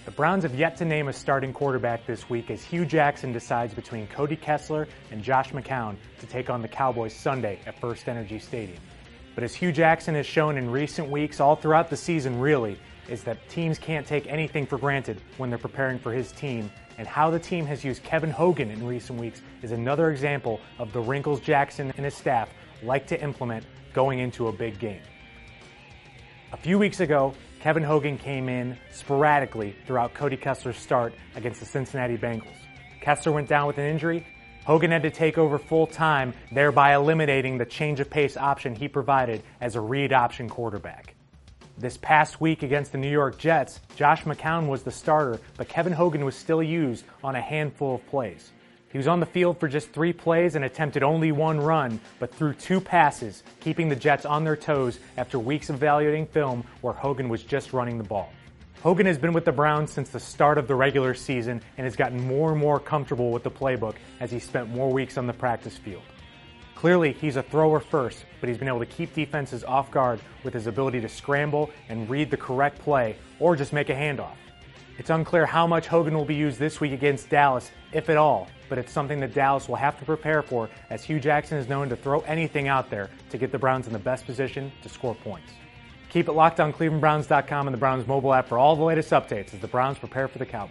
The Browns have yet to name a starting quarterback this week as Hue Jackson decides between Cody Kessler and Josh McCown to take on the Cowboys Sunday at First Energy Stadium. But as Hue Jackson has shown in recent weeks, all throughout the season really, is that teams can't take anything for granted when they're preparing for his team, and how the team has used Kevin Hogan in recent weeks is another example of the wrinkles Jackson and his staff like to implement going into a big game. A few weeks ago, Kevin Hogan came in sporadically throughout Cody Kessler's start against the Cincinnati Bengals. Kessler went down with an injury. Hogan had to take over full time, thereby eliminating the change of pace option he provided as a read option quarterback. This past week against the New York Jets, Josh McCown was the starter, but Kevin Hogan was still used on a handful of plays. He was on the field for just 3 plays and attempted only 1 run, but threw 2 passes, keeping the Jets on their toes after weeks of evaluating film where Hogan was just running the ball. Hogan has been with the Browns since the start of the regular season and has gotten more and more comfortable with the playbook as he spent more weeks on the practice field. Clearly, he's a thrower first, but he's been able to keep defenses off guard with his ability to scramble and read the correct play or just make a handoff. It's unclear how much Hogan will be used this week against Dallas, if at all, but it's something that Dallas will have to prepare for, as Hue Jackson is known to throw anything out there to get the Browns in the best position to score points. Keep it locked on ClevelandBrowns.com and the Browns mobile app for all the latest updates as the Browns prepare for the Cowboys.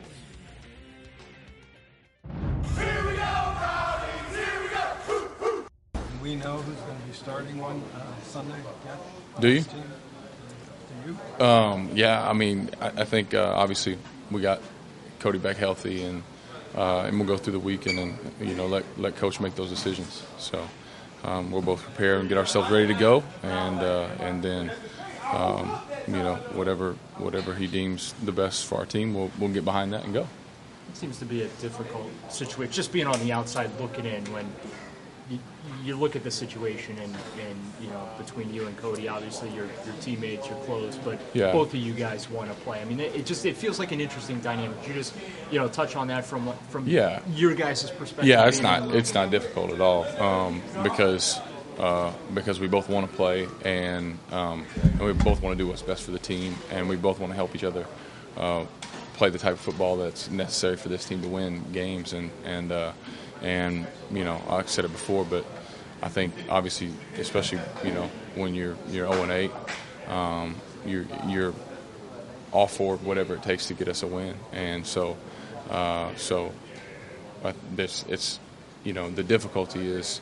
Here we go, Brownies! Here we go! We know who's going to be starting one Sunday. Yeah. Do you? Do you? Yeah, I mean, I think obviously we got Cody back healthy, and we'll go through the week and then let Coach make those decisions. So we'll both prepare and get ourselves ready to go, and then whatever he deems the best for our team, we'll get behind that and go. It seems to be a difficult situation, just being on the outside looking in when you look at the situation and between you and Cody, obviously your teammates, you're close, but both of you guys want to play. I mean, it feels like an interesting dynamic. You just touch on that from your guys' perspective. Yeah, it's not difficult at all because we both want to play and we both want to do what's best for the team, and we both want to help each other play the type of football that's necessary for this team to win games. And I said it before, but I think obviously, especially when you're 0-8, you're all for whatever it takes to get us a win. And so it's the difficulty is,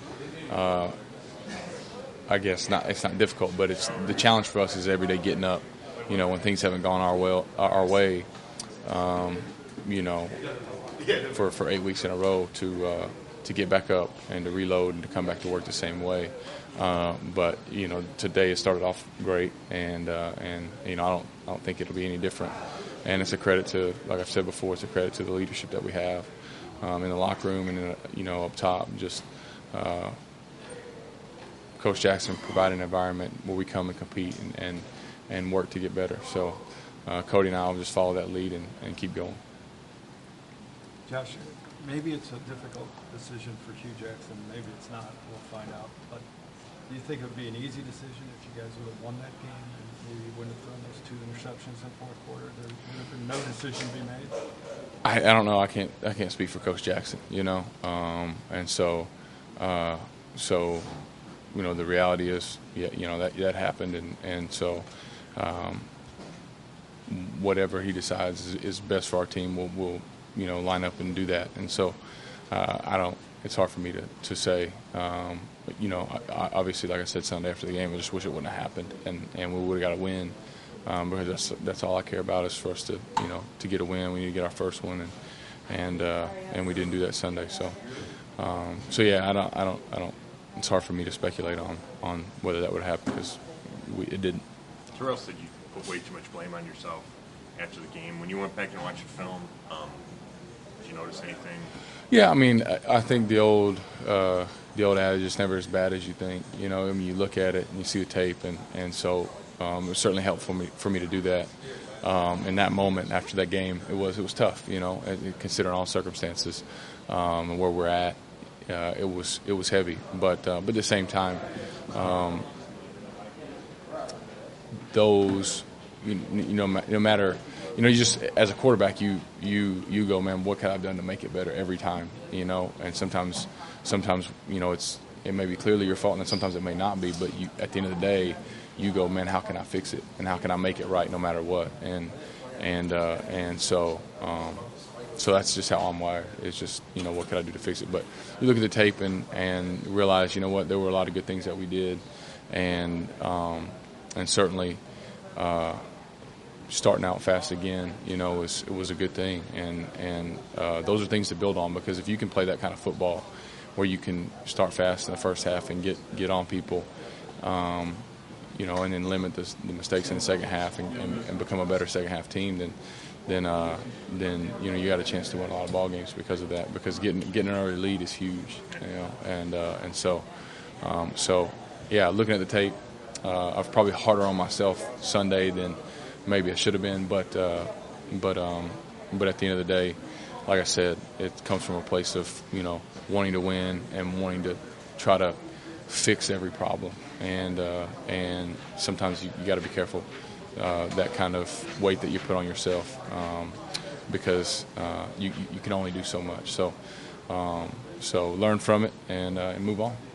I guess it's not difficult, but it's the challenge for us is every day getting up. When things haven't gone our way, for 8 weeks in a row to get back up and to reload and to come back to work the same way. But today it started off great, and I don't think it'll be any different. And it's a credit to, like I've said before, it's a credit to the leadership that we have in the locker room and up top. Just Coach Jackson provided an environment where we come and compete and work to get better. So Cody and I will just follow that lead and keep going. Josh, maybe it's a difficult decision for Hue Jackson. Maybe it's not. We'll find out. But do you think it would be an easy decision if you guys would have won that game and maybe you wouldn't have thrown those 2 interceptions in the 4th quarter? There would have been no decision to be made? I don't know. I can't speak for Coach Jackson, and so the reality is, that happened, and so whatever he decides is best for our team, we'll line up and do that. And so it's hard for me to say, but obviously, like I said Sunday after the game, I just wish it wouldn't have happened, and we would have got a win, because that's all I care about is for us to get a win. We need to get our first one, and we didn't do that Sunday. So yeah, I don't. It's hard for me to speculate on whether that would happen because it didn't. Terrell said you put way too much blame on yourself after the game. When you went back and watched the film, did you notice anything? Yeah, I mean, I think the old adage is never as bad as you think. I mean, you look at it and you see the tape, and so it was certainly helpful for me to do that. In that moment after that game, it was tough. Considering all circumstances and where we're at. It was heavy, but at the same time, those no matter you know, you just as a quarterback, you go, man, what could I have done to make it better every time, you know? And sometimes you know it may be clearly your fault, and then sometimes it may not be. But at the end of the day, you go, man, how can I fix it, and how can I make it right no matter what? And so that's just how I'm wired. It's just, you know, what could I do to fix it? But you look at the tape and realize, you know what, there were a lot of good things that we did, and certainly starting out fast again, you know, it was a good thing, and those are things to build on, because if you can play that kind of football where you can start fast in the first half and get on people, you know, and then limit the mistakes in the second half and become a better second half team, then you know, you got a chance to win a lot of ball games because of that. Because getting an early lead is huge, you know, and so yeah, looking at the tape, I was probably harder on myself Sunday than maybe I should have been, but at the end of the day, like I said, it comes from a place of, you know, wanting to win and wanting to try to fix every problem, and sometimes you got to be careful that kind of weight that you put on yourself, because you can only do so much. So learn from it and move on.